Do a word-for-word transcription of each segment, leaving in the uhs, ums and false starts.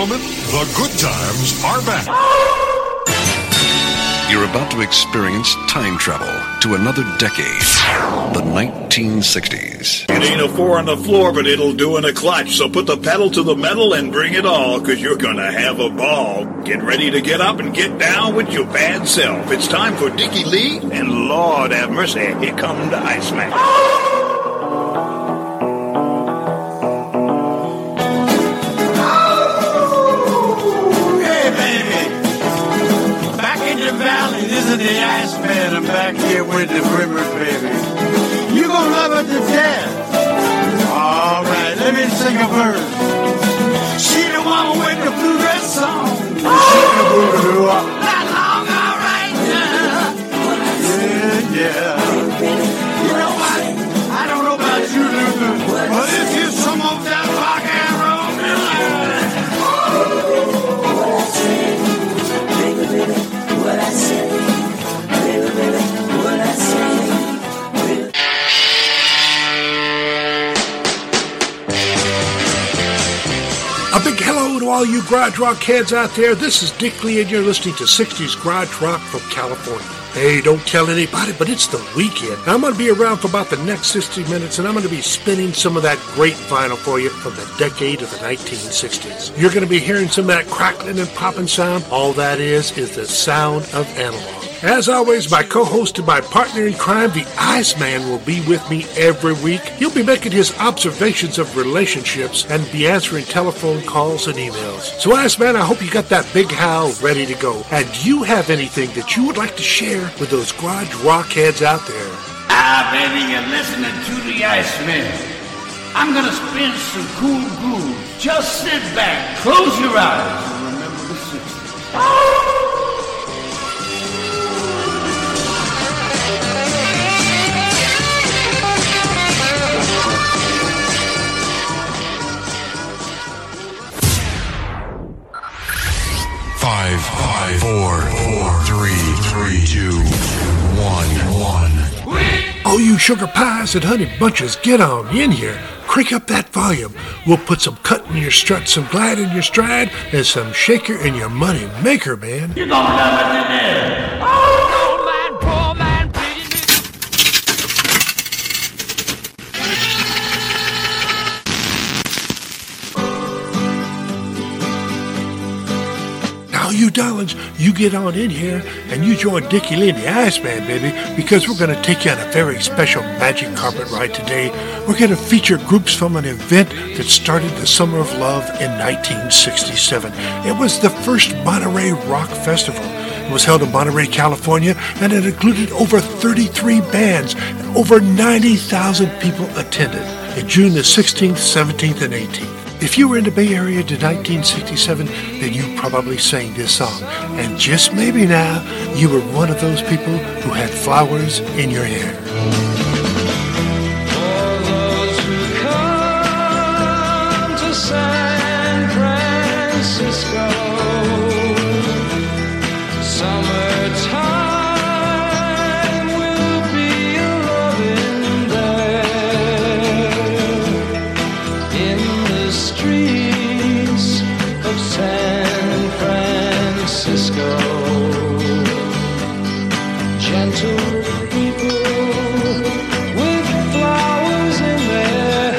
gentlemen, the good times are back. You're about to experience time travel to another decade, the nineteen sixties. It ain't a four on the floor, but it'll do in a clutch. So put the pedal to the metal and bring it all, because you're going to have a ball. Get ready to get up and get down with your bad self. It's time for Dickie Lee, and Lord have mercy, here come the Iceman. This is the Iceman. I'm back here with the Brimmer, baby. You gonna love it to death. All right, let me sing a verse. She the one with the blue dress on. She the blue Not long, all right. Yeah, yeah. You know what? I don't know about you, Luther, but if you smoke that rock and roll, what I say, baby, baby, what I say. A big hello to all you garage rock heads out there. This is Dick Lee, and you're listening to sixties Garage Rock from California. Hey, don't tell anybody, but it's the weekend. I'm going to be around for about the next sixty minutes, and I'm going to be spinning some of that great vinyl for you from the decade of the nineteen sixties. You're going to be hearing some of that crackling and popping sound. All that is is the sound of analog. As always, my co-host and my partner in crime, the Iceman, will be with me every week. He'll be making his observations of relationships and be answering telephone calls and emails. So, Iceman, I hope you got that big howl ready to go. And do you have anything that you would like to share with those garage rock heads out there? Ah, baby, you're listening to the Iceman. I'm gonna spin some cool grooves. Just sit back, close your eyes, and remember the sixties. Five, five, four, four, three, three, two, one, one. Oh, you sugar pies and honey bunches, get on in here. Crank up that volume. We'll put some cut in your strut, some glide in your stride, and some shaker in your money maker, man. You're gonna love it in there. Oh, man, poor man, You darlings, you get on in here and you join Dickie Lee and the Iceman, baby, because we're going to take you on a very special magic carpet ride today. We're going to feature groups from an event that started the Summer of Love in nineteen sixty-seven. It was the first Monterey Rock Festival. It was held in Monterey, California, and it included over thirty-three bands, and over ninety thousand people attended in June the sixteenth, seventeenth, and eighteenth. If you were in the Bay Area in nineteen sixty-seven, then you probably sang this song. And just maybe now, you were one of those people who had flowers in your hair. For those who come to San Francisco, summertime will be a loving there. In the streets of San Francisco, gentle people with flowers in their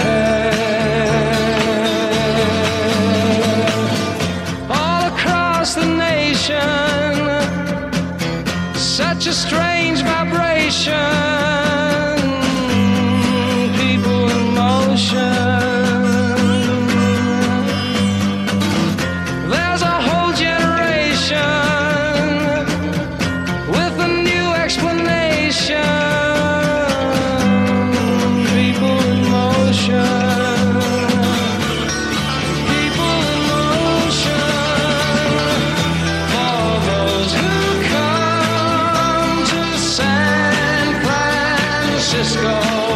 hair. All across the nation, such a strange vibration. People in motion. There's a whole generation with a new explanation. People in motion. People in motion. For those who come to San Francisco,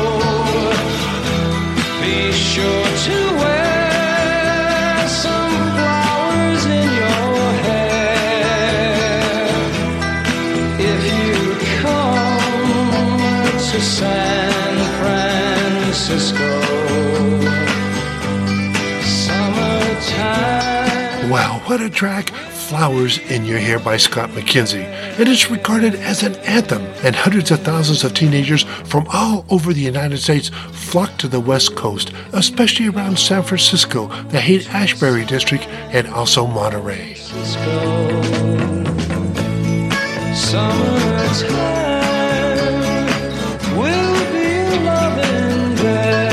be sure to wear some flowers in your hair. If you come to San Francisco, summertime. Wow, Wow, what a track. Flowers in Your Hair by Scott McKenzie. It is regarded as an anthem, and hundreds of thousands of teenagers from all over the United States flock to the West Coast, especially around San Francisco, the Haight-Ashbury district, and also Monterey. Summertime will be loving day.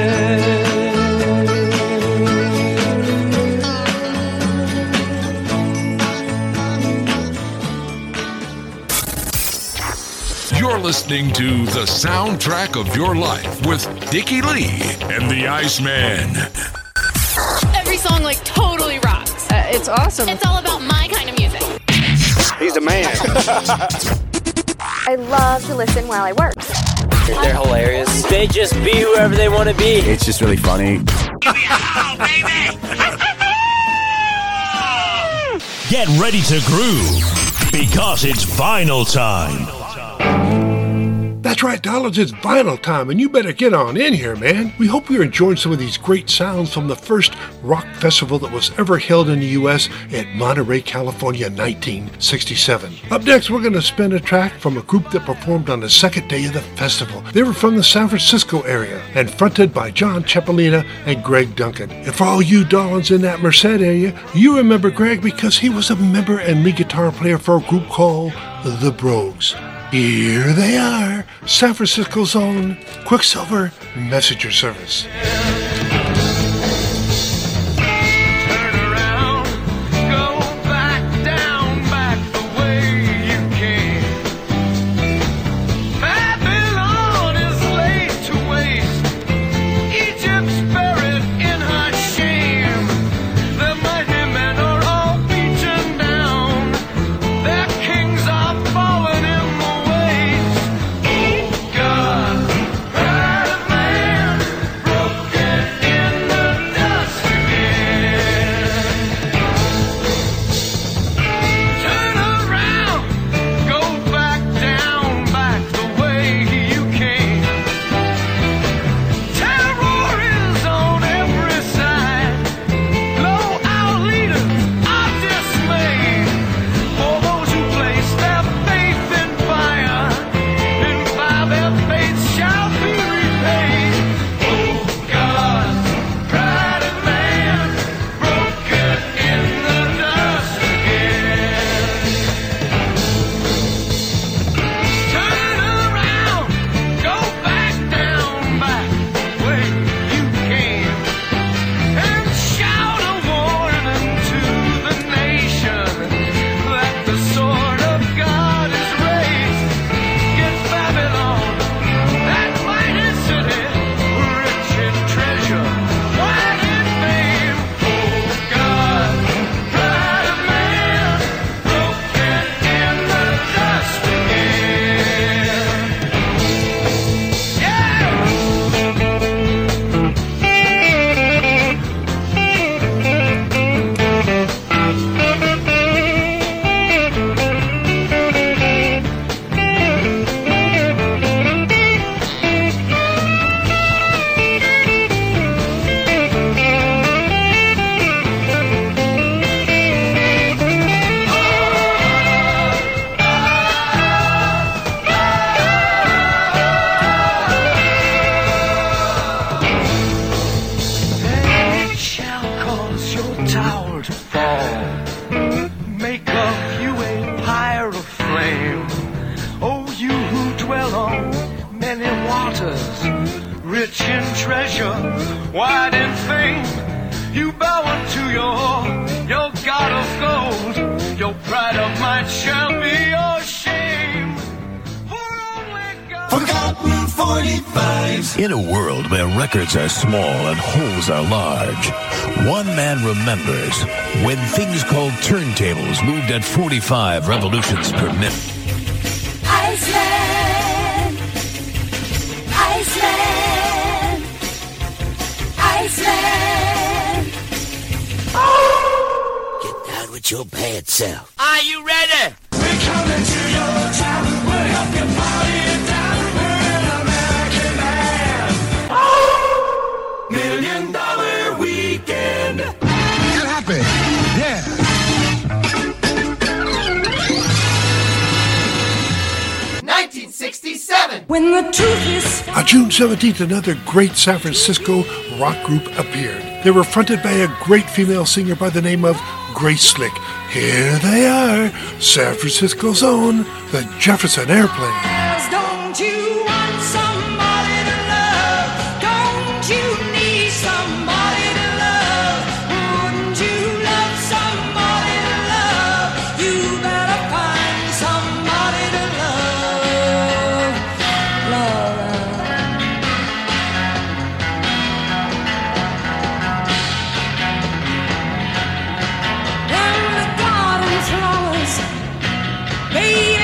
You're listening to The Soundtrack of Your Life with Dickie Lee and the Iceman. Every song, like, totally rocks. Uh, it's awesome. It's all about my kind of music. He's the man. I love to listen while I work. They're hilarious. They just be whoever they want to be. It's just really funny. Get ready to groove because it's vinyl time. That's right, dollars, it's vinyl time, and you better get on in here, man. We hope you're enjoying some of these great sounds from the first rock festival that was ever held in the U S at Monterey, California, nineteen sixty-seven. Up next, we're going to spin a track from a group that performed on the second day of the festival. They were from the San Francisco area and fronted by John Cipollina and Greg Duncan. And for all you darlings in that Merced area, you remember Greg because he was a member and lead guitar player for a group called The Brogues. Here they are, San Francisco's own Quicksilver Messenger Service. Rich in treasure, wide in fame, you bow unto your, your God of gold. Your pride of might shall be your shame. For only God. Forgotten forty-fives. In a world where records are small and holes are large, one man remembers when things called turntables moved at forty-five revolutions per minute. Iceland, Iceland, Iceland. Get down with your bad self. Are you ready? We're coming to your town. We'll help you party it down. We're an American band. Million dollar weekend. Get happy. Yeah. When the truth is... On June seventeenth, another great San Francisco rock group appeared. They were fronted by a great female singer by the name of Grace Slick. Here they are, San Francisco's own, the Jefferson Airplane. Don't you want somebody to love? Don't you need somebody to love? Wouldn't you love somebody to love? You better find somebody to love. Love. When the garden flowers, baby,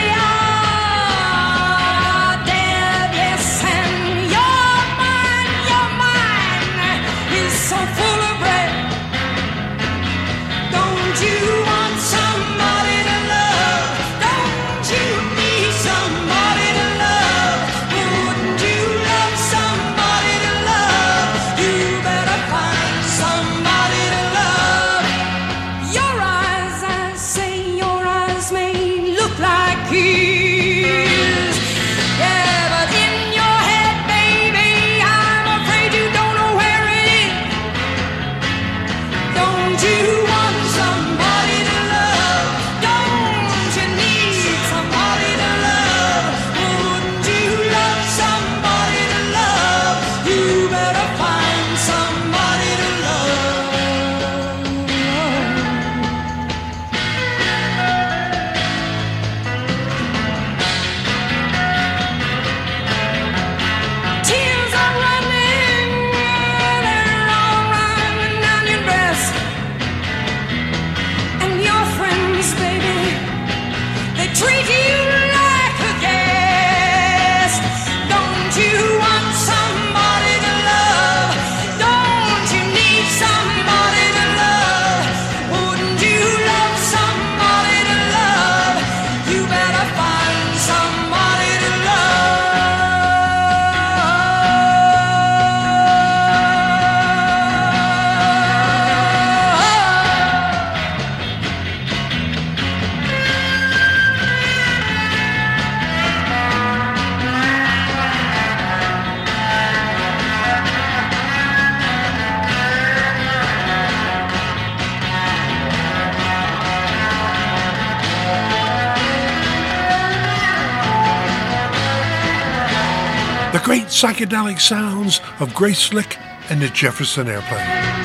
The great psychedelic sounds of Grace Slick and the Jefferson Airplane.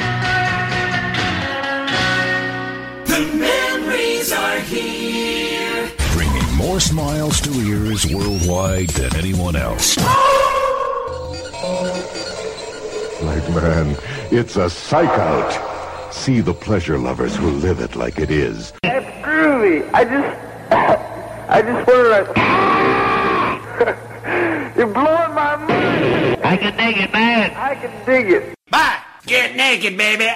The memories are here. Bringing more smiles to ears worldwide than anyone else. Like, man, it's a psych out. See the pleasure lovers who live it like it is. That's groovy. I just... I just want to... You're blowing my mind. I can dig it, man. I can dig it. Bye. Get naked, baby.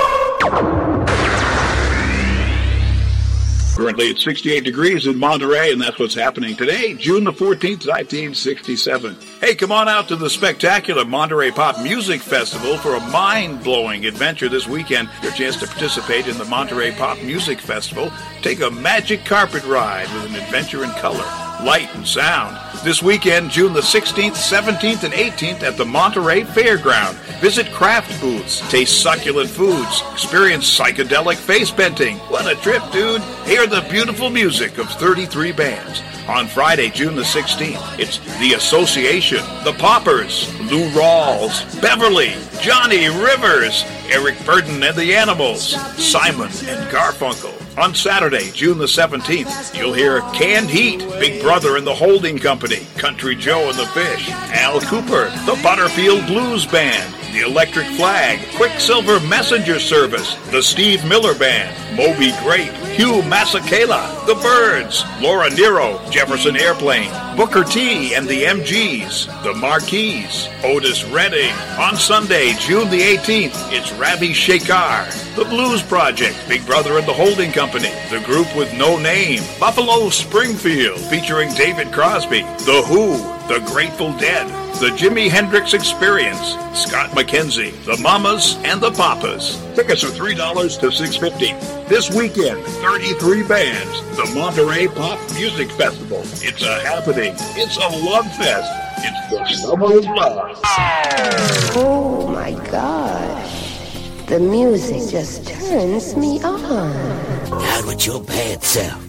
Currently it's sixty-eight degrees in Monterey, and that's what's happening today, June the fourteenth, nineteen sixty-seven. Hey, come on out to the spectacular Monterey Pop Music Festival for a mind-blowing adventure this weekend. Your chance to participate in the Monterey Pop Music Festival. Take a magic carpet ride with an adventure in color, light, and sound. This weekend, June the sixteenth, seventeenth, and eighteenth at the Monterey Fairground. Visit craft booths, taste succulent foods, experience psychedelic face painting. What a trip, dude. Hear the beautiful music of thirty-three bands. On Friday, June the sixteenth, it's The Association, The Poppers, Lou Rawls, Beverly, Johnny Rivers, Eric Burden and the Animals, Simon and Garfunkel. On Saturday, June the seventeenth, you'll hear Canned Heat, Big Brother and the Holding Company, Country Joe and the Fish, Al Cooper, the Butterfield Blues Band, the Electric Flag, Quicksilver Messenger Service, the Steve Miller Band, Moby Grape, Hugh Masekela, the Byrds, Laura Nero, Jefferson Airplane, Booker T and the M Gs, the Marquis, Otis Redding. On Sunday, June the eighteenth, it's Ravi Shankar, the Blues Project, Big Brother and the Holding Company, the group with no name, Buffalo Springfield, featuring David Crosby, The Who, The Grateful Dead, The Jimi Hendrix Experience, Scott McKenzie, the Mamas and the Papas. Tickets are three dollars to six dollars and fifty cents. This weekend, thirty-three bands. The Monterey Pop Music Festival. It's a happening. It's a love fest. It's the summer of love. Oh my gosh. The music just turns me on. Out with your bad self.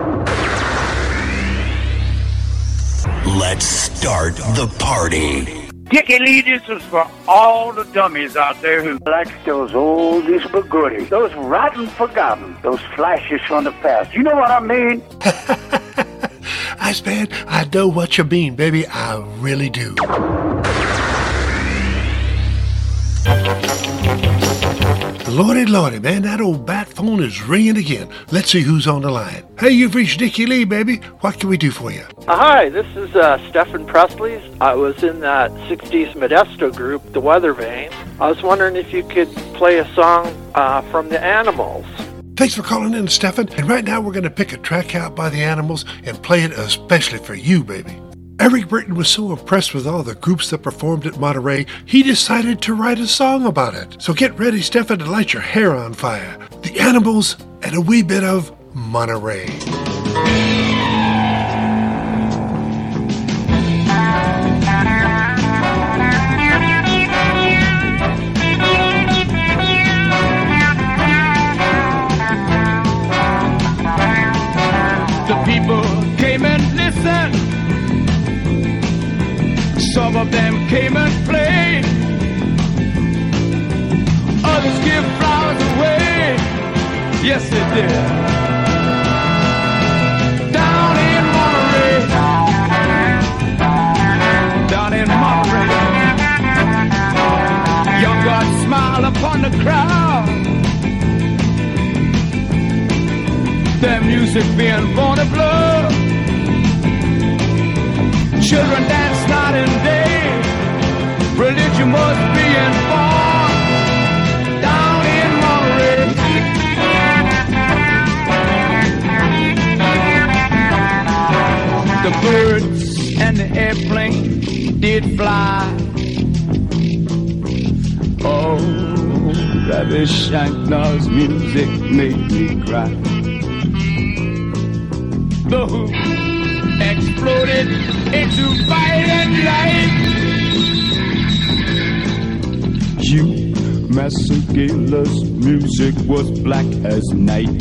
Let's start the party. Dickie Lee, this is for all the dummies out there who like those oldies but goodies, those rotten forgotten, those flashes from the past. You know what I mean? Iceman, I know what you mean, baby. I really do. Lordy, lordy, man, that old bat phone is ringing again. Let's see who's on the line. Hey, you've reached Dickie Lee, baby. What can we do for you? Uh, hi, this is uh, Stephen Presley. I was in that sixties Modesto group, The Weather Vane. I was wondering if you could play a song uh, from The Animals. Thanks for calling in, Stephen. And right now we're going to pick a track out by The Animals and play it especially for you, baby. Eric Burton was so impressed with all the groups that performed at Monterey, he decided to write a song about it. So get ready, Stephen, to light your hair on fire. The Animals and a wee bit of Monterey. The people came and listened. Some of them came and played. Others give flowers away. Yes, they did. Down in Monterey. Down in Monterey. Young God smiled upon the crowd. Their music being born of love. Children dance night and day. Religion was being born down in Monterey. The birds and the airplane did fly. Oh, Ravi Shankar's music made me cry. The Who exploded into violent light. You, Massagala's music was black as night.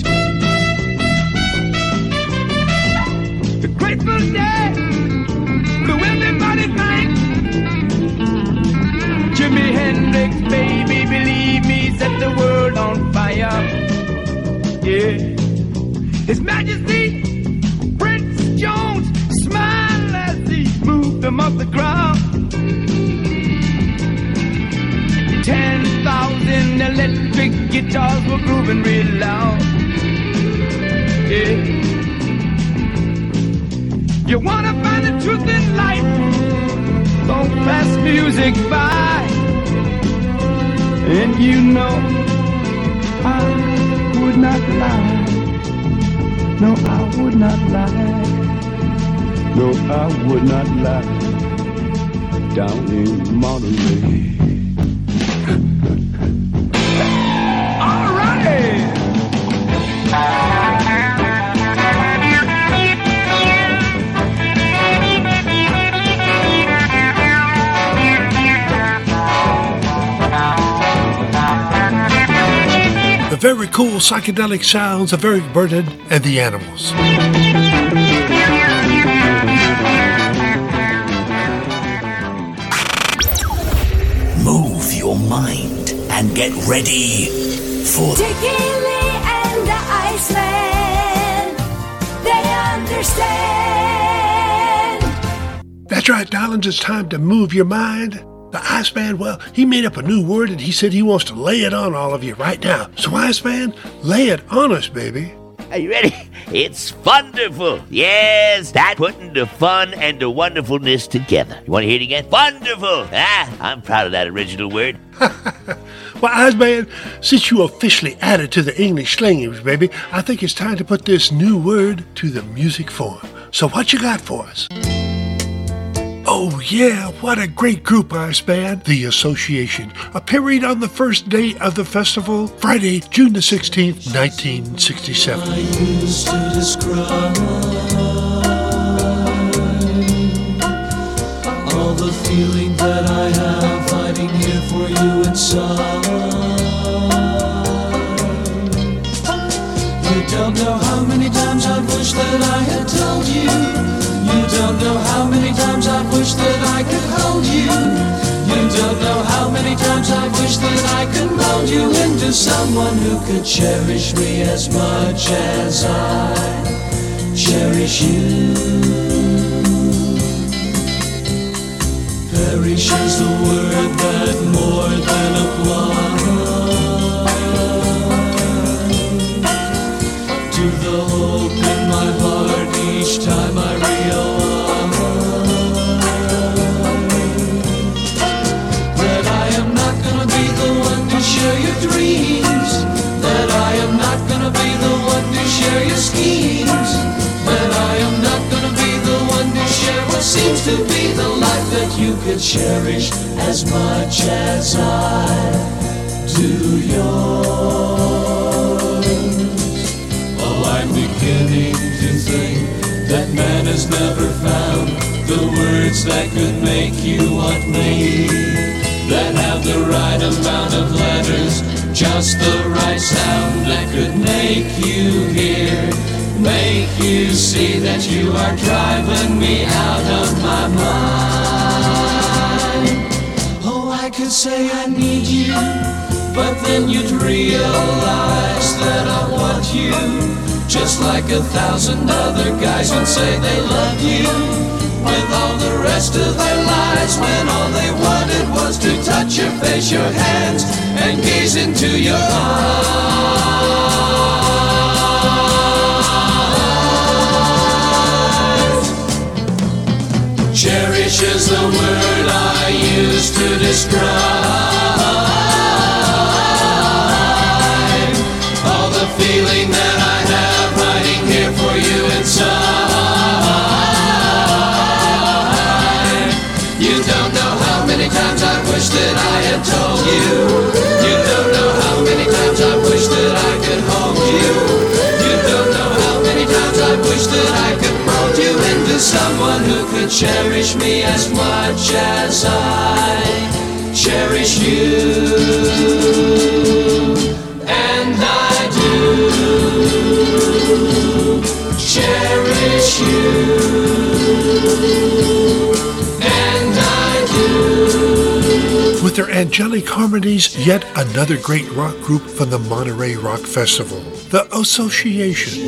The Grateful Dead blew everybody's mind. Jimi Hendrix, baby, believe me, set the world on fire. Yeah, His Majesty Jones smiled as he moved them off the ground. Ten thousand electric guitars were grooving real loud. Yeah. You wanna find the truth in life? Don't pass music by. And you know I would not lie. No, I would not lie. No, I would not lie. Down in Monterey. All right. The very cool psychedelic sounds of Eric Burton and the Animals. Move your mind and get ready for Dickie Lee and the Iceman. They understand. That's right, darlings. It's time to move your mind. The Iceman, well, he made up a new word and he said he wants to lay it on all of you right now. So, Iceman, lay it on us, baby. Are you ready? It's wonderful. Yes, that's putting the fun and the wonderfulness together. You want to hear it again? Wonderful. Ah, I'm proud of that original word. Well, Iceman, since you officially added to the English language, baby, I think it's time to put this new word to the music form. So what you got for us? Oh, yeah, what a great group, Iceman. The Association, appearing on the first day of the festival, Friday, June the sixteenth, nineteen sixty-seven. I used to describe all the feeling that I have hiding here for you inside. You don't know how many times I've wished that I had told you. You don't know how many times I've wished that I could hold you. You don't know how many times I've wished that I could mold you into someone who could cherish me as much as I cherish you. Perish is the word that more than applies to the hope in my heart each time I realize that I am not gonna be the one to share your dreams, that I am not gonna be the one to share your schemes, that I am not gonna be the one to share what seems to be the life that you could cherish as much as I do yours. Oh, I'm beginning to think that man has never found the words that could make you want me, that have the right amount of letters, just the right sound that could make you hear, make you see that you are driving me out of my mind. Oh, I could say I need you, but then you'd realize that I want you, just like a thousand other guys would say they love you, with all the rest of their lives, when all they wanted was to touch your face, your hands, and gaze into your eyes. Cherish is the word I use to describe all the feeling that I have hiding here for you inside. You don't know how many times I wish that I had told you. You don't know how many times I wish that I could hold you. You don't know how many times I wish that I could mold you into someone who could cherish me as much as I cherish you. And I do cherish you, and I do. With their angelic harmonies, yet another great rock group from the Monterey Rock Festival, the Association.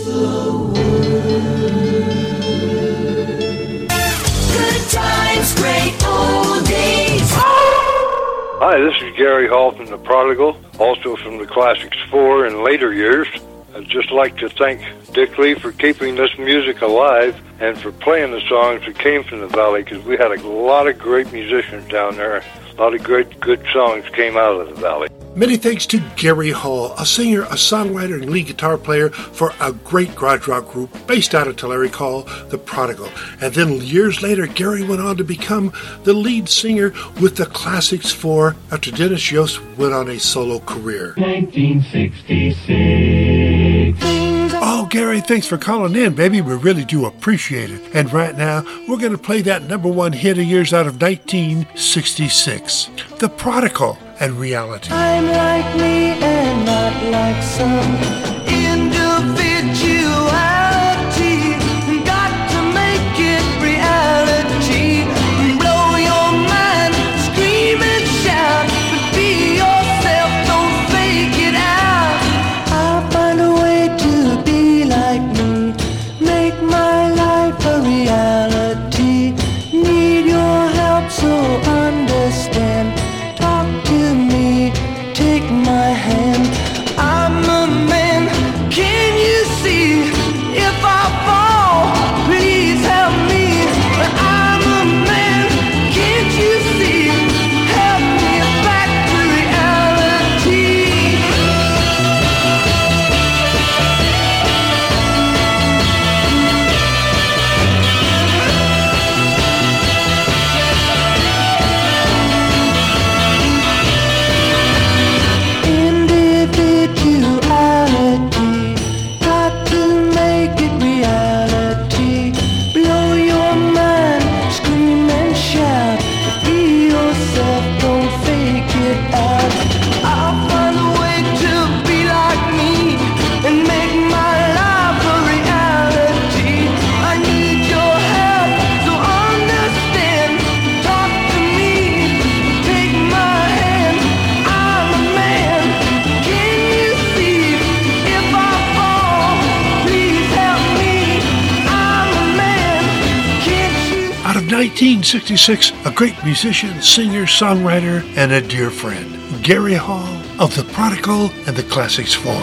Good times, great old days. Hi, this is Gary Hall from The Prodigal, also from the Classics four in later years. I'd just like to thank Dick Lee for keeping this music alive and for playing the songs that came from the Valley, because we had a lot of great musicians down there. A lot of great, good songs came out of the Valley. Many thanks to Gary Hall, a singer, a songwriter, and lead guitar player for a great garage rock group based out of Tulare called The Prodigal. And then years later, Gary went on to become the lead singer with the Classics four after Dennis Yost went on a solo career. nineteen sixty-six. Oh, Gary, thanks for calling in, baby. We really do appreciate it. And right now, we're going to play that number one hit of yours out of nineteen sixty-six, The Prodigal and Reality. I'm like me and not like some individuality. Got to make it reality. Blow your mind, scream and shout, but be yourself, don't fake it out. I'll find a way to be like me, make my life a reality. Need your help, so understand. Talk to me, take my hand. I'm a man, can't nineteen sixty-six, a great musician, singer, songwriter, and a dear friend, Gary Hall of The Prodigal and the Classics four.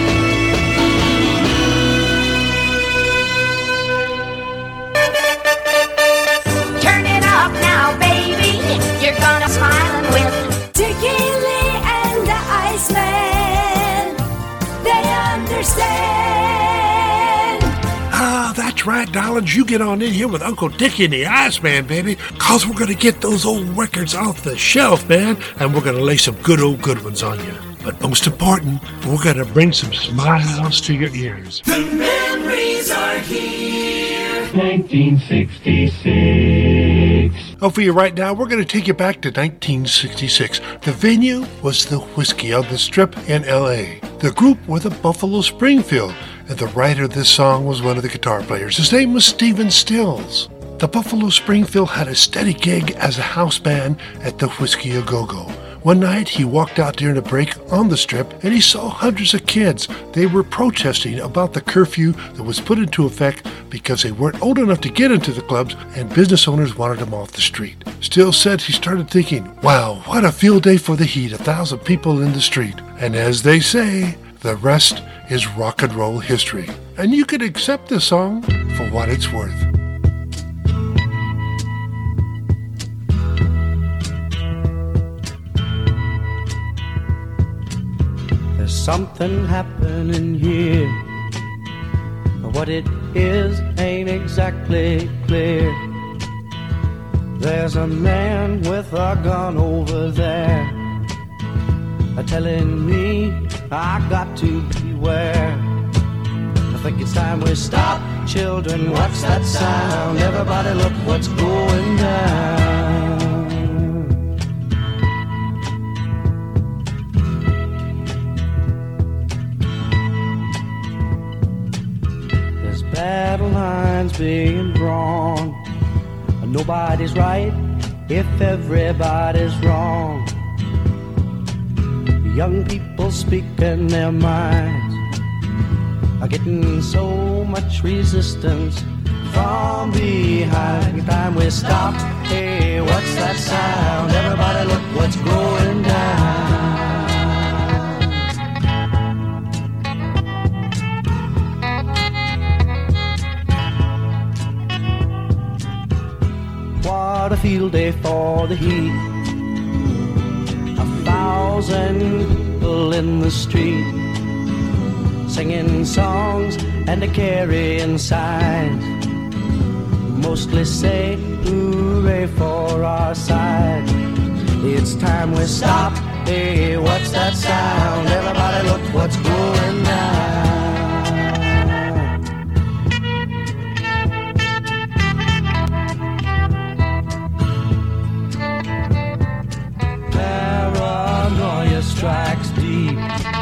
Turn it up now, baby. You're gonna smile with Dickie Lee and the Iceman. They understand. Ah, that's right, darlings. You get on in here with Uncle Dickie and the Iceman, baby, because we're going to get those old records off the shelf, man, and we're going to lay some good old good ones on you. But most important, we're going to bring some smiles to your ears. The memories are here. nineteen sixty-six. Oh, for you right now, we're going to take you back to nineteen sixty-six. The venue was the Whiskey on the Strip in L A. The group were the Buffalo Springfield, and the writer of this song was one of the guitar players. His name was Stephen Stills. The Buffalo Springfield had a steady gig as a house band at the Whiskey A Go-Go. One night, he walked out during a break on the Strip, and he saw hundreds of kids. They were protesting about the curfew that was put into effect because they weren't old enough to get into the clubs, and business owners wanted them off the street. Stills said he started thinking, wow, what a field day for the heat, a thousand people in the street. And as they say, the rest is rock and roll history. And you can accept this song for what it's worth. There's something happening here. What it is ain't exactly clear. There's a man with a gun over there, telling me I got to beware. I think it's time we stop. Children, what's that sound? Everybody look what's going down. There's battle lines being drawn. Nobody's right if everybody's wrong. Young people speaking their minds are getting so much resistance from behind. Time we stop. Hey, what's that sound? Everybody look what's going down. What a field day for the heat. A thousand people in the street, singing songs and a carrying signs. Mostly say hooray for our side. It's time we stop. Hey, what's that sound? Everybody look what's going down. Paranoia strikes deep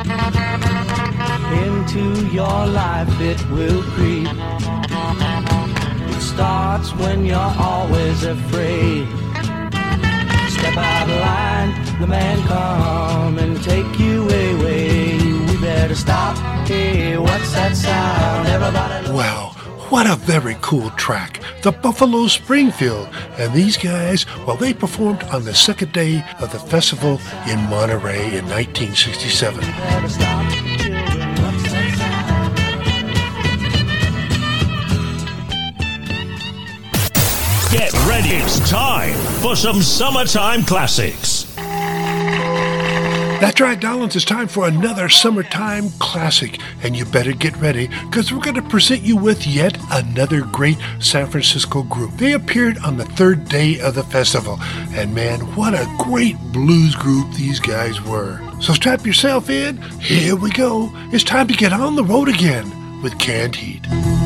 into your life, it will creep. It starts when you're always afraid. Step out of line, the man come and take you away. We better stop. Hey, what's that sound? Everybody. Wow, what a very cool track. The Buffalo Springfield. And these guys, well, they performed on the second day of the festival in Monterey in nineteen sixty-seven. Get ready, it's time for some summertime classics. That's right, darlings, it's time for another summertime classic. And you better get ready, because we're going to present you with yet another great San Francisco group. They appeared on the third day of the festival. And man, what a great blues group these guys were. So strap yourself in. Here we go. It's time to get on the road again with Canned Heat.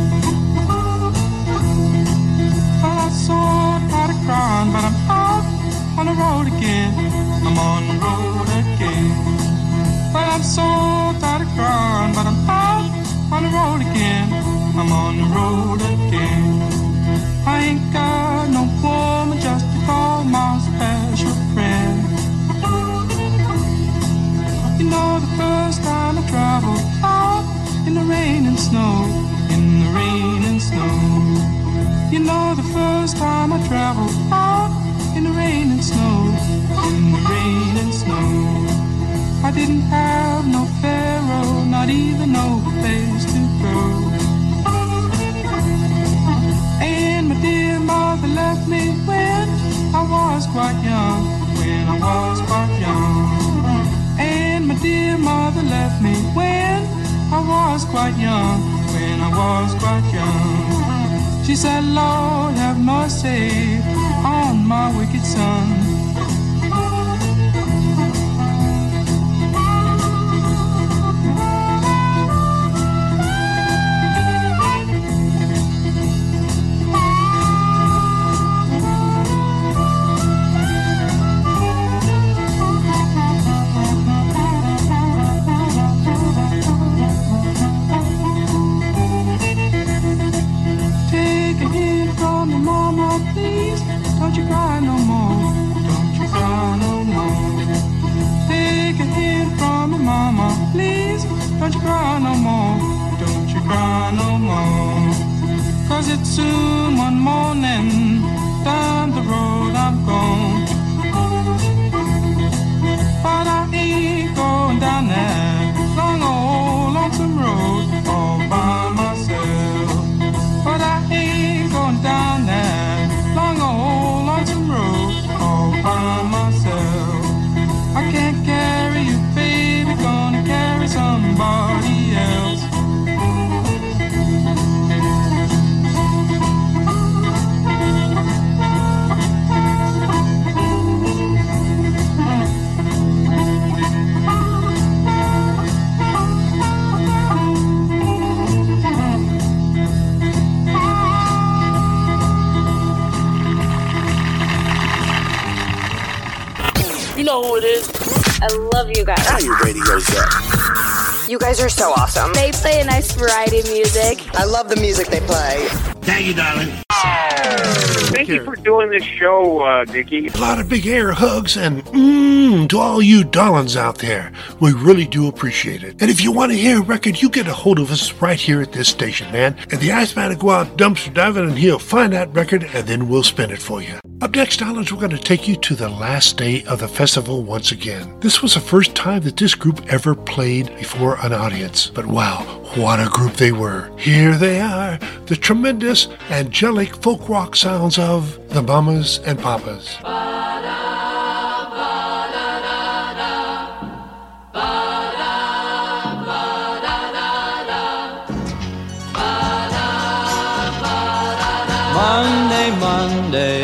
But I'm out on the road again. I'm on the road again. But I'm so tired of crying. But I'm out on the road again. I'm on the road again. I ain't got no woman just to call my special friend. You know, the first time I traveled out in the rain and snow, in the rain and snow, You know the first time I traveled out in the rain and snow, in the rain and snow, I didn't have no pharaoh, not even no place to go. And my dear mother left me when I was quite young, when I was quite young. And my dear mother left me when I was quite young, when I was quite young. She said, Lord, have mercy on my wicked son. Don't you cry no more, don't you cry no more. Take a hint from me, mama, please. Don't you cry no more, don't you cry no more. Cause it's soon one morning, down the road I'm gone. But I ain't going down that long old lonesome road all by myself. But I ain't going down that long old lonesome road all by myself. I can't carry you, baby, gonna carry somebody else. You know who it is. I love you guys. Now your radio's up. You guys are so awesome. They play a nice variety of music. I love the music they play. Thank you, darling. Thank you for doing this show, uh, Dickie. A lot of big air hugs and mmm to all you darlings out there. We really do appreciate it. And if you want to hear a record, you get a hold of us right here at this station, man. And the Iceman will go out dumpster diving and he'll find that record and then we'll spin it for you. Up next, darlings, we're going to take you to the last day of the festival once again. This was the first time that this group ever played before an audience. But wow, what a group they were. Here they are, the tremendous, angelic folk rock sounds of the Mamas and Papas. Monday, Monday,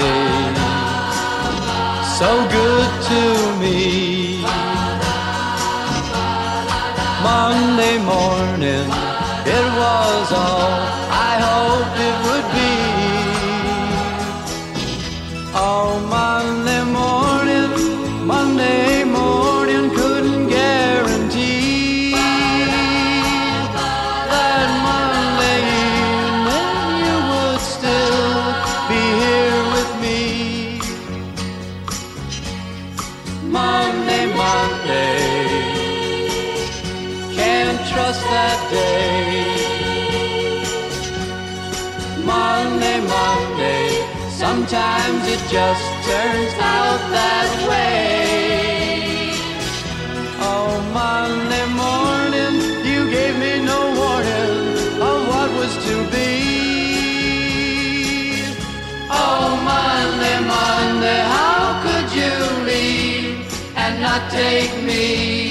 so good to me. Monday morning, it was all I hoped it would be. Oh, Monday morning, Monday morning, couldn't guarantee that Monday evening you would still be here with me. Monday, Monday, can't trust that day. Monday, Monday, sometimes it just turns out that way. Oh, Monday morning, you gave me no warning of what was to be. Oh, Monday, Monday, how could you leave and not take me?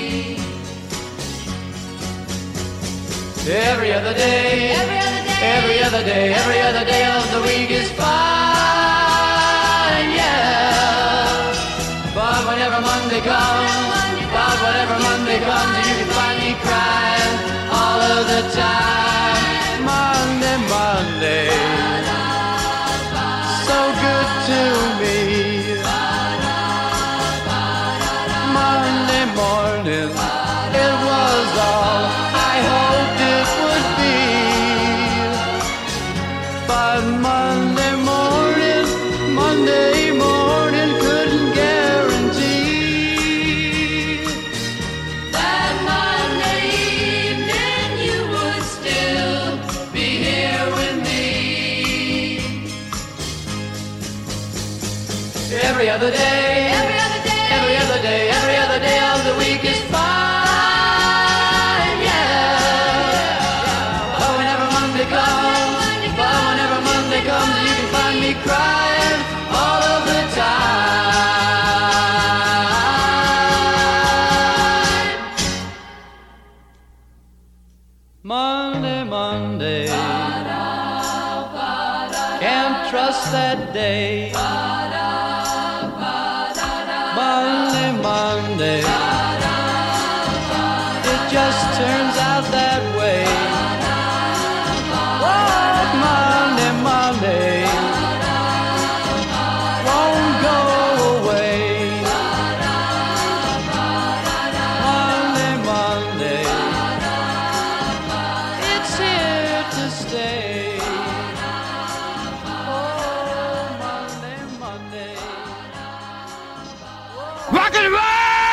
Every other day, every other day, every other day, every other day of the week is fine, yeah. But whenever Monday comes, but whenever Monday comes, you can find me crying all of the time. Monday, Monday, so good to me. Monday morning, it was all I hoped it would be. But Monday morning, Monday morning couldn't guarantee that Monday evening you would still be here with me. Monday, Monday, can't trust that day. Monday, Monday, it just turns out that way. What Monday, Monday won't go away. Monday, Monday, it's here to stay. Oh, Monday, Monday. Rock and roll!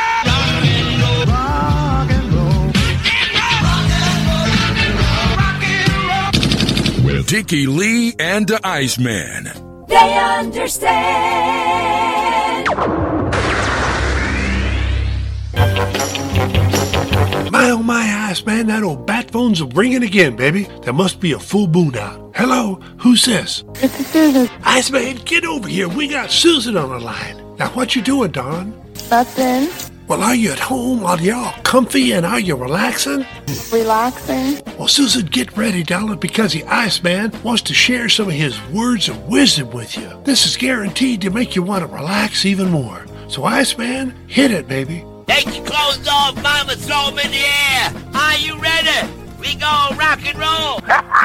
With Dickie Lee and the Iceman. They understand. My oh my Iceman, that old bat phone's ringing again, baby. There must be a full moon out. Hello, who's this? It's Susan. Iceman, get over here. We got Susan on the line. Now, what you doing, Dawn? Nothing. Well, are you at home? Are you all comfy and are you relaxing? Relaxing. Well, Susan, get ready, darling, because the Iceman wants to share some of his words of wisdom with you. This is guaranteed to make you want to relax even more. So, Iceman, hit it, baby. Take your clothes off, mama, throw them in the air. Are you ready? We go rock and roll.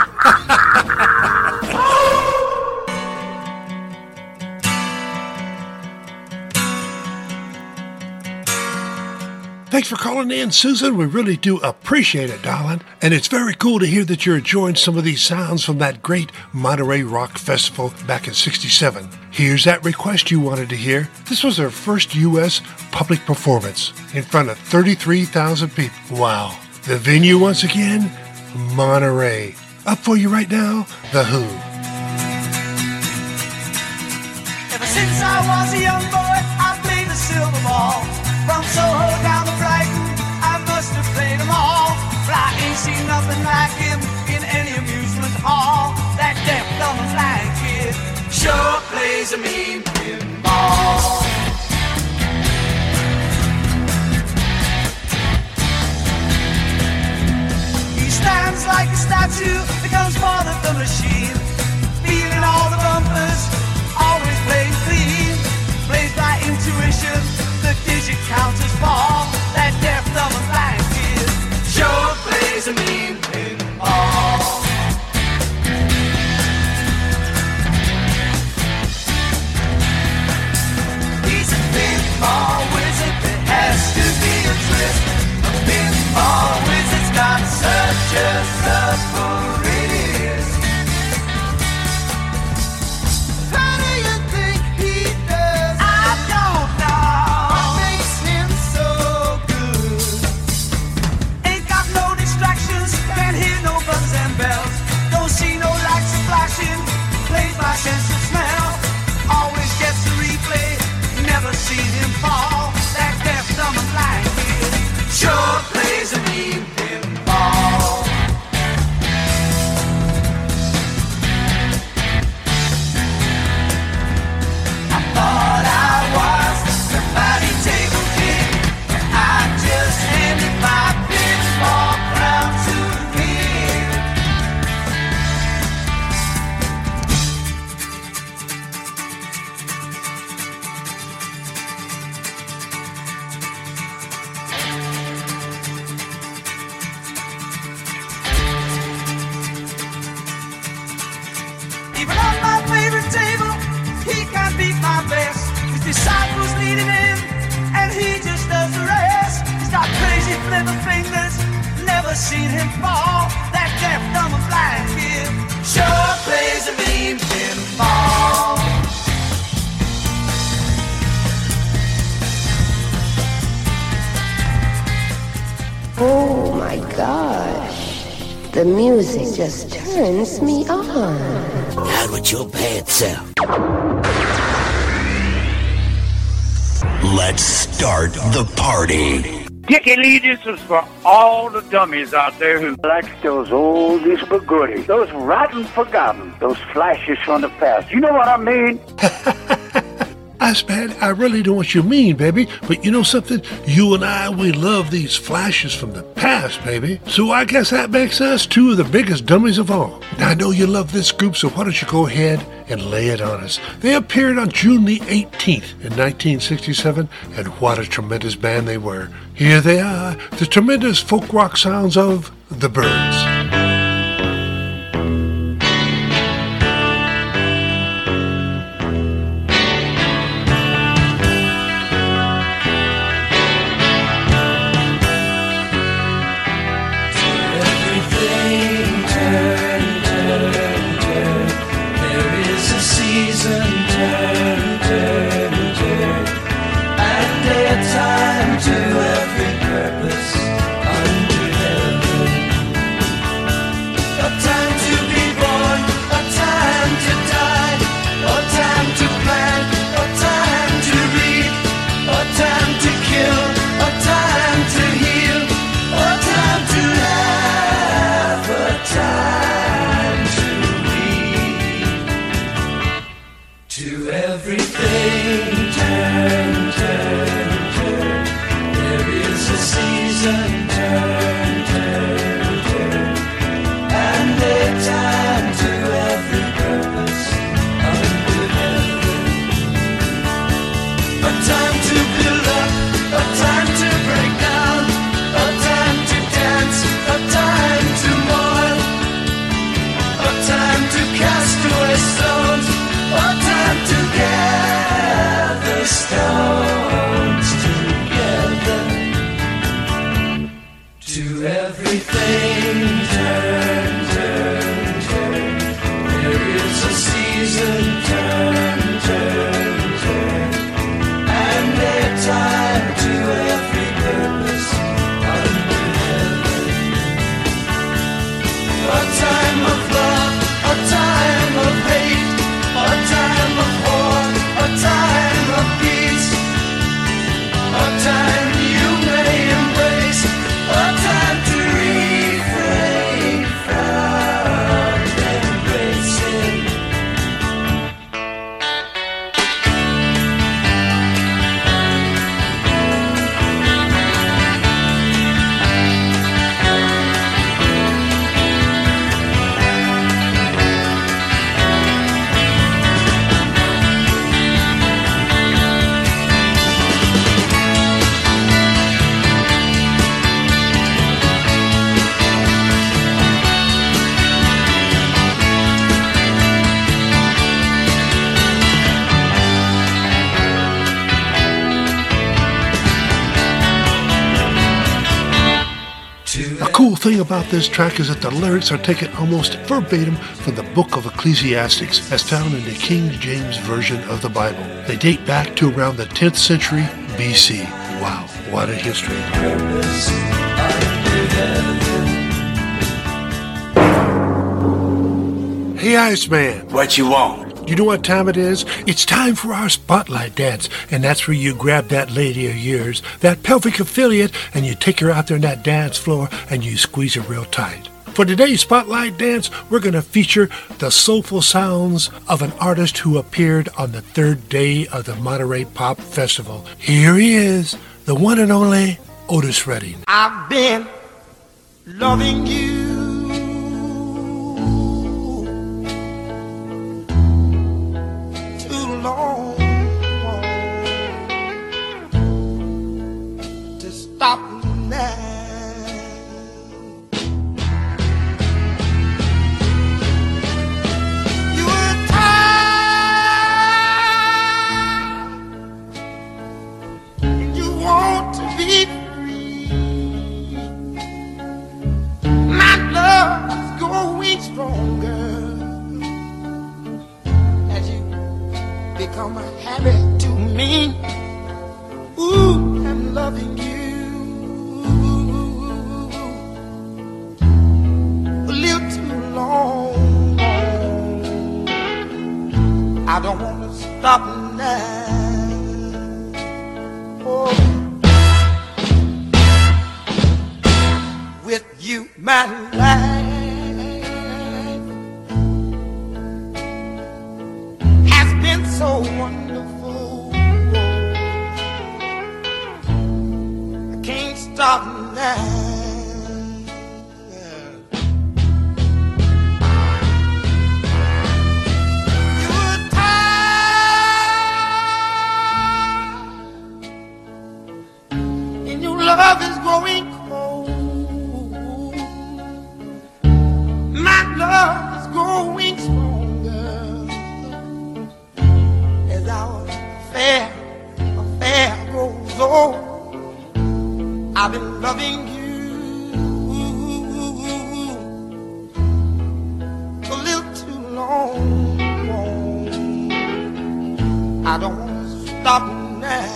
Thanks for calling in, Susan. We really do appreciate it, darling. And it's very cool to hear that you're enjoying some of these sounds from that great Monterey Rock Festival back in sixty-seven. Here's that request you wanted to hear. This was their first U S public performance in front of thirty-three thousand people. Wow. The venue, once again, Monterey. Up for you right now, The Who. Ever since I was a young boy, I played the silver ball. From Soho down to Brighton, I must have played them all. But I ain't seen nothing like him in any amusement hall. That deaf, dumb, and blind kid sure plays a mean pinball. He stands like a statue, becomes part of the machine, feeling all the bumpers, always playing clean, plays by intuition. The digit counters fall. That deaf, dumb, and blind kid sure plays a mean pinball. He's a pinball wizard. There has to be a twist. A pinball wizard's got such a submarine. How do you think he does? I don't know. Plays by sense of smell, always gets a replay, never seen him fall. That deaf, dumb, and blind kid sure plays a mean pinball. I thought I was the mighty table king, I just handed my pinball crown to him. Disciples lead him in, and he just does the rest. He's got crazy flipper fingers, never seen him fall. That deaf, dumb, and blind kid sure plays a mean pinball. Oh my gosh, the music just turns me on. Not with your bad self. Let's start the party. Dickie Lee, this is for all the dummies out there who like those oldies but goodies, those rotten forgotten, those flashes from the past. You know what I mean? Iceman, I really know what you mean, baby, but you know something? You and I, we love these flashes from the past, baby. So I guess that makes us two of the biggest dummies of all. Now, I know you love this group, so why don't you go ahead and lay it on us. They appeared on June the eighteenth in nineteen sixty-seven, and what a tremendous band they were. Here they are, the tremendous folk rock sounds of The Byrds. Thing about this track is that the lyrics are taken almost verbatim from the book of Ecclesiastes as found in the King James Version of the Bible. They date back to around the tenth century B C. Wow, what a history. Hey, Iceman. What you want? You know what time it is? It's time for our spotlight dance, and that's where you grab that lady of yours, that pelvic affiliate, and you take her out there on that dance floor and you squeeze her real tight. For today's spotlight dance, we're going to feature the soulful sounds of an artist who appeared on the third day of the Monterey Pop Festival. Here he is, the one and only Otis Redding. I've been loving you long to stop now. You were tired, you want to be free. My love is growing stronger as you become a habit to me. Ooh, I'm loving you a little too long. I don't want to stop now. Oh, with you, my life so wonderful. now. Love is growing cold. My love is growing stronger as our affair, affair goes on. I've been loving you a little too long. I don't want to stop now.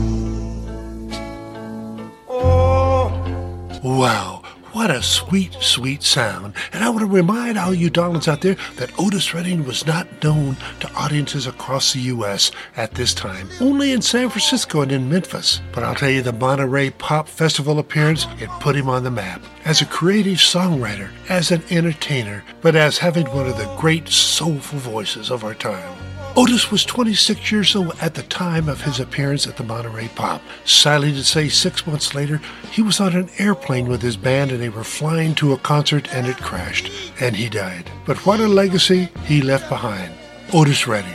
Wow, what a sweet, sweet sound. And I want to remind all you darlings out there that Otis Redding was not known to audiences across the U S at this time, only in San Francisco and in Memphis. But I'll tell you, the Monterey Pop Festival appearance, it put him on the map. As a creative songwriter, as an entertainer, but as having one of the great soulful voices of our time. Otis was twenty-six years old at the time of his appearance at the Monterey Pop. Sadly to say, six months later, he was on an airplane with his band and they were flying to a concert and it crashed, and he died. But what a legacy he left behind. Otis Redding.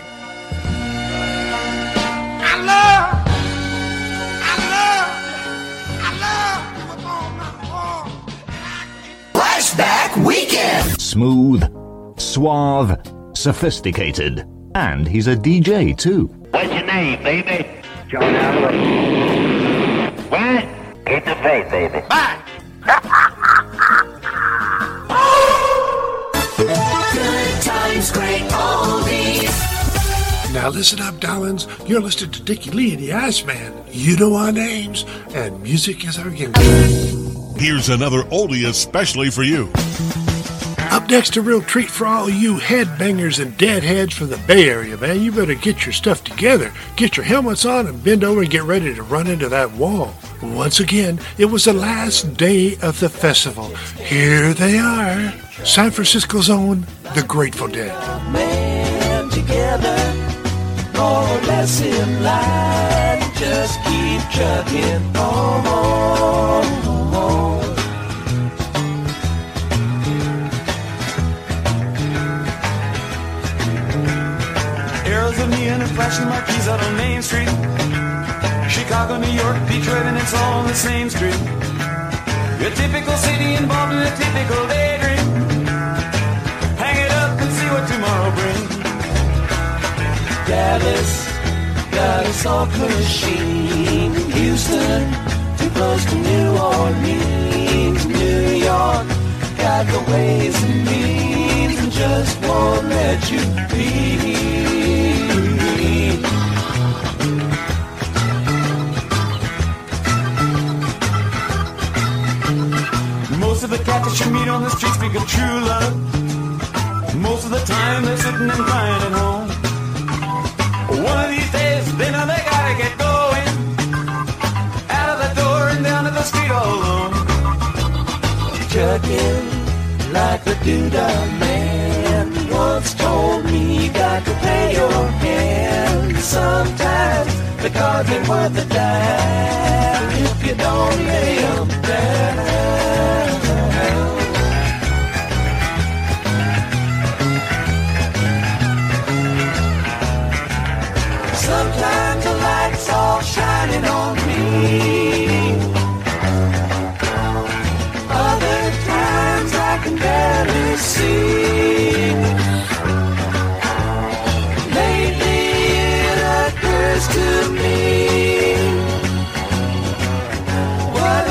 I love, I love, I love with all my heart. Flashback Weekend. Smooth, suave, sophisticated. And he's a D J, too. What's your name, baby? John Allen. What? Get the face, baby. Bye. Good times, great oldies. Now listen up, darlings. You're listening to Dickie Lee and the Iceman. You know our names, and music is our game. Here's another oldie especially for you. Up next, a real treat for all you headbangers and deadheads from the Bay Area, man. You better get your stuff together, get your helmets on, and bend over and get ready to run into that wall. Once again, it was the last day of the festival. Here they are, San Francisco's own The Grateful Dead. Man together, more or less in line, just keep trucking on, on, on. Arrows of neon and flashing marquees out on Main Street. Chicago, New York, Detroit, and it's all on the same street. A typical city involved in a typical daydream. Hang it up and see what tomorrow brings. Dallas, got a salt machine. Houston, too close to New Orleans. New York, got the ways and means and just won't let you be. Most of the cats that you meet on the street speak of true love. Most of the time they're sitting and crying at home. One of these days, they know they gotta get going. Out of the door and down to the street all alone. Chugging like a doodah man once told me you got to pay your hand. Sometimes the cards ain't worth a dime if you don't lay them down. Sometimes the light's all shining on me. Other times I can barely see. Lately it occurs to me what a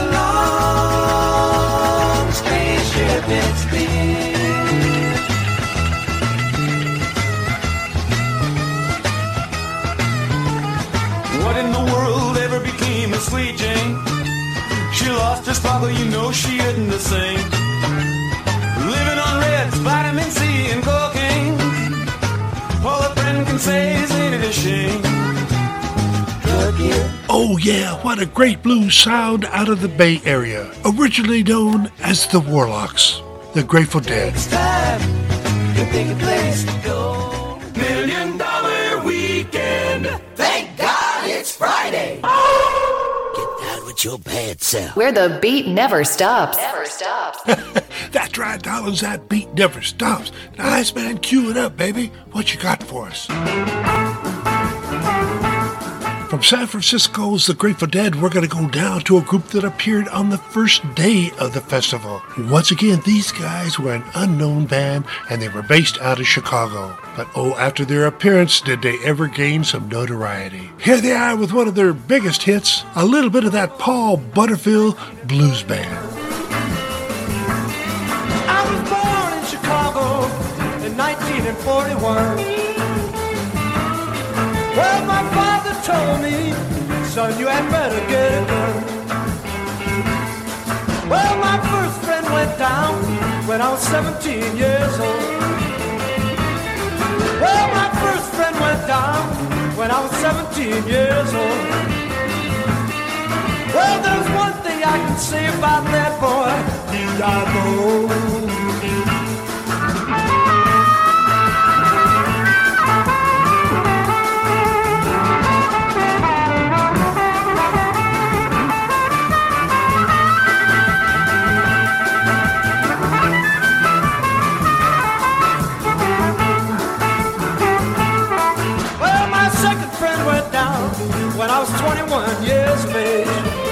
long, strange trip it's been. What in the world ever became of Sweet Jane? She lost her sparkle, you know she isn't the same. Living on reds, vitamin C and cocaine. All a friend can say is ain't it a shame? Oh yeah, what a great blues sound out of the Bay Area, originally known as the Warlocks, the Grateful Dead. Million Dollar Weekend. Thank God it's Friday. Get down with with your bad self. Where the beat never stops. Never stops. That's right, darlings. That beat never stops. Now, Iceman, cue it up, baby. What you got for us? From San Francisco's The Grateful Dead, we're going to go down to a group that appeared on the first day of the festival. Once again, these guys were an unknown band, and they were based out of Chicago. But oh, after their appearance, did they ever gain some notoriety. Here they are with one of their biggest hits, a little bit of that Paul Butterfield Blues Band. I was born in Chicago in nineteen forty-one. Well, my father told me, son, you had better get it done. Well, my first friend went down when I was seventeen years old. Well, my first friend went down when I was seventeen years old. Well, there's one thing I can say about that boy, Diablo. When I was twenty-one years of age.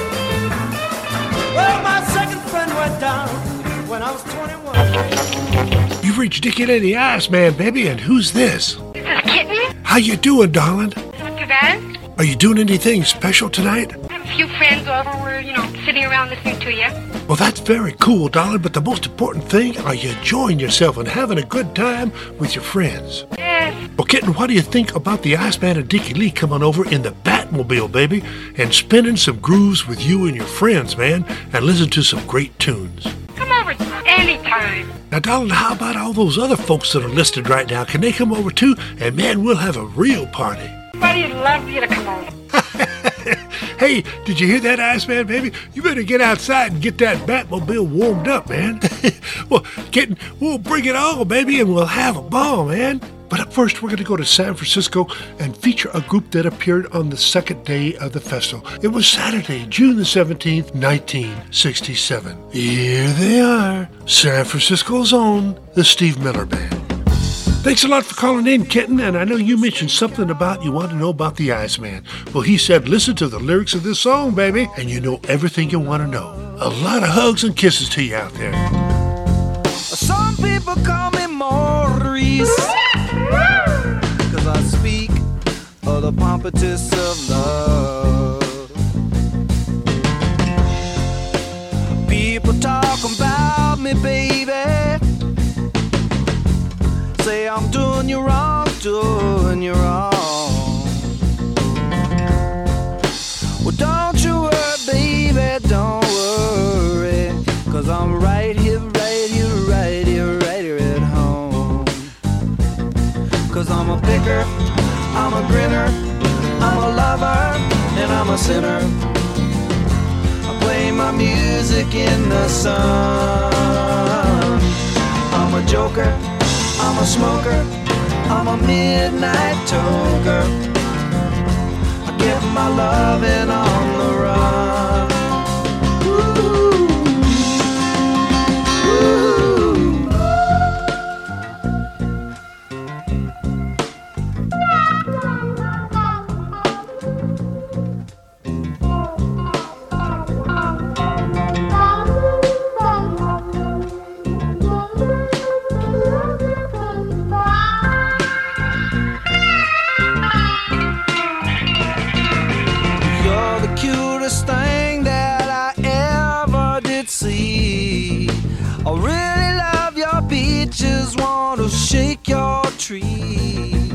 Well, my second friend went down when I was twenty-one. You've reached Dickie and the Iceman, baby, and who's this? This is Kitten. How you doing, darling? Not too bad. Are you doing anything special tonight? I have a few friends over. We're, you know, sitting around listening to you. Well, that's very cool, darling, but the most important thing, are you enjoying yourself and having a good time with your friends? Yes. Well, Kitten, what do you think about the Iceman and Dickie Lee coming over in the Batmobile, baby, and spinning some grooves with you and your friends, man, and listen to some great tunes? Come over anytime. Now, darling, how about all those other folks that are listed right now? Can they come over too? And, man, we'll have a real party. Everybody would love you to come over. Hey, did you hear that, Iceman, baby? You better get outside and get that Batmobile warmed up, man. Well, Kitten, we'll bring it on, baby, and we'll have a ball, man. But up first, we're going to go to San Francisco and feature a group that appeared on the second day of the festival. It was Saturday, June the seventeenth, nineteen sixty-seven. Here they are, San Francisco's own, the Steve Miller Band. Thanks a lot for calling in, Kitten, and I know you mentioned something about you want to know about the Iceman. Well, he said listen to the lyrics of this song, baby, and you know everything you want to know. A lot of hugs and kisses to you out there. Some people call me Maurice, cause I speak of the pompatus of love. People talk about me, baby, say I'm doing you wrong, doing you wrong. Well, don't you worry, baby, don't worry, cause I'm right here, right here, right here, right here at home. Cause I'm a picker, I'm a grinner, I'm a lover, and I'm a sinner. I play my music in the sun. I'm a joker, I'm a smoker, I'm a midnight toker. I get my loving on the run. Ooh. Ooh. Thing that I ever did see. I really love your beaches, want to shake your tree.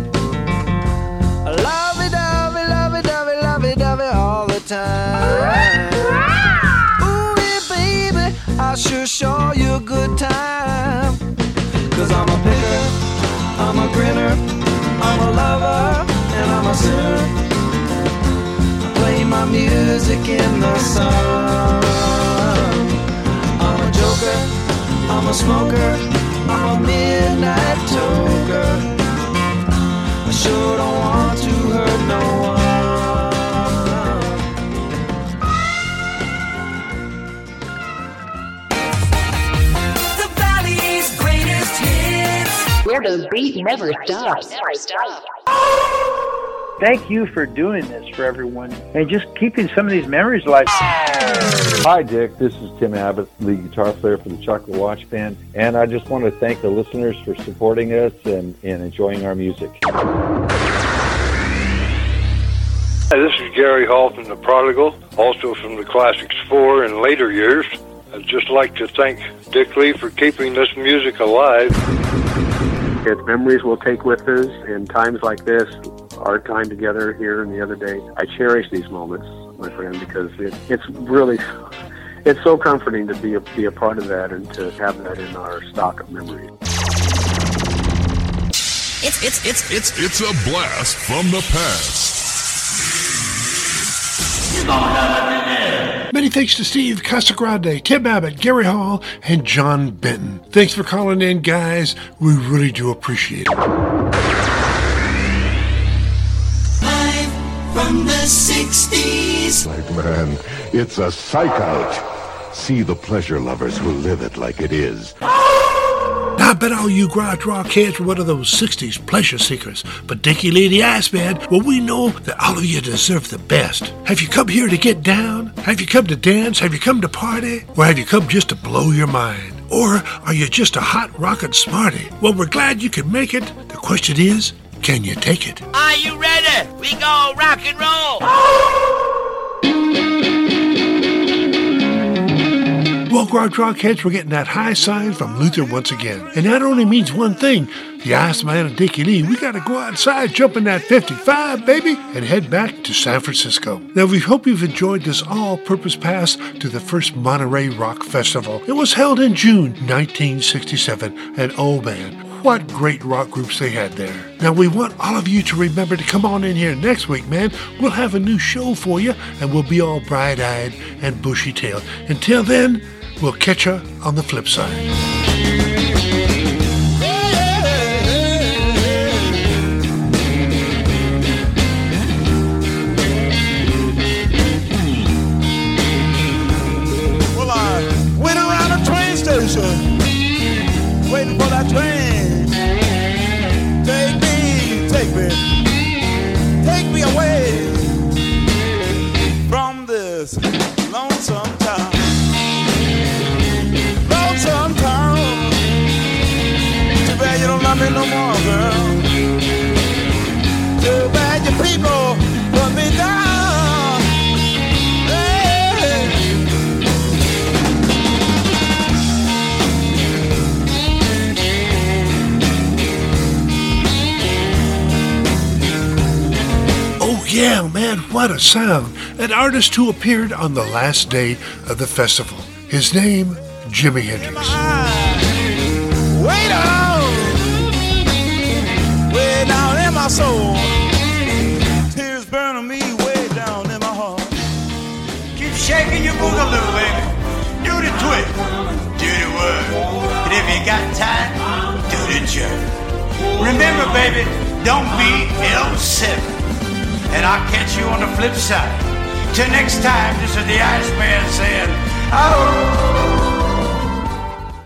Lovey dovey, lovey dovey, lovey dovey all the time. Ooh, yeah, baby, I sure show you a good time. Cause I'm a picker, I'm a grinner, I'm a lover, and I'm a sinner. Play my music in the sun. I'm a joker, I'm a smoker, I'm a midnight toker. I sure don't want to hurt no one. where the beat never stops. Never stops. Thank you for doing this for everyone and just keeping some of these memories alive. Hi, Dick. This is Tim Abbott, lead guitar player for the Chocolate Watch Band, and I just want to thank the listeners for supporting us and, and enjoying our music. Hi, this is Gary Hall from The Prodigal, also from the Classics four in later years. I'd just like to thank Dick Lee for keeping this music alive. It's memories we'll take with us in times like this, our time together here and the other day. I cherish these moments, my friend, because it, it's really, it's so comforting to be a, be a part of that and to have that in our stock of memories. It's, it's, it's, it's, it's a blast from the past. Many thanks to Steve Casagrande, Tim Abbott, Gary Hall, and John Benton. Thanks for calling in, guys. We really do appreciate it. Live from the sixties. Like, man, it's a psych out. See the pleasure lovers who live it like it is. Now, I bet all you garage rock kids were one of those sixties pleasure seekers. But Dickie Lee the Iceman, well, we know that all of you deserve the best. Have you come here to get down? Have you come to dance? Have you come to party? Or have you come just to blow your mind? Or are you just a hot rockin' smarty? Well, we're glad you could make it. The question is, can you take it? Are you ready? We go rock and roll. Well, garage rock heads, we're getting that high sign from Luther once again. And that only means one thing. The Iceman and Dickie Lee, we gotta go outside, jump in that fifty-five, baby, and head back to San Francisco. Now, we hope you've enjoyed this all-purpose pass to the first Monterey Rock Festival. It was held in June nineteen sixty-seven, and oh man, what great rock groups they had there. Now, we want all of you to remember to come on in here next week, man. We'll have a new show for you, and we'll be all bright-eyed and bushy-tailed. Until then, we'll catch you on the flip side. Well, I went around the train station, waiting for that train. Take me, take me, take me away from this lonesome town. Lonesome town. Too bad you don't love me no more, girl. Too bad your people put me down. Hey. Oh yeah, man, what a sound. An artist who appeared on the last day of the festival. His name, Jimi Hendrix. Way down, way down in my soul. Tears burning me way down in my heart. Keep shaking your boogaloo, baby. Do the twist, do the word. And if you got time, do the jerk. Remember, baby, don't be L seven. And I'll catch you on the flip side. Till next time, this is the Iceman saying, oh.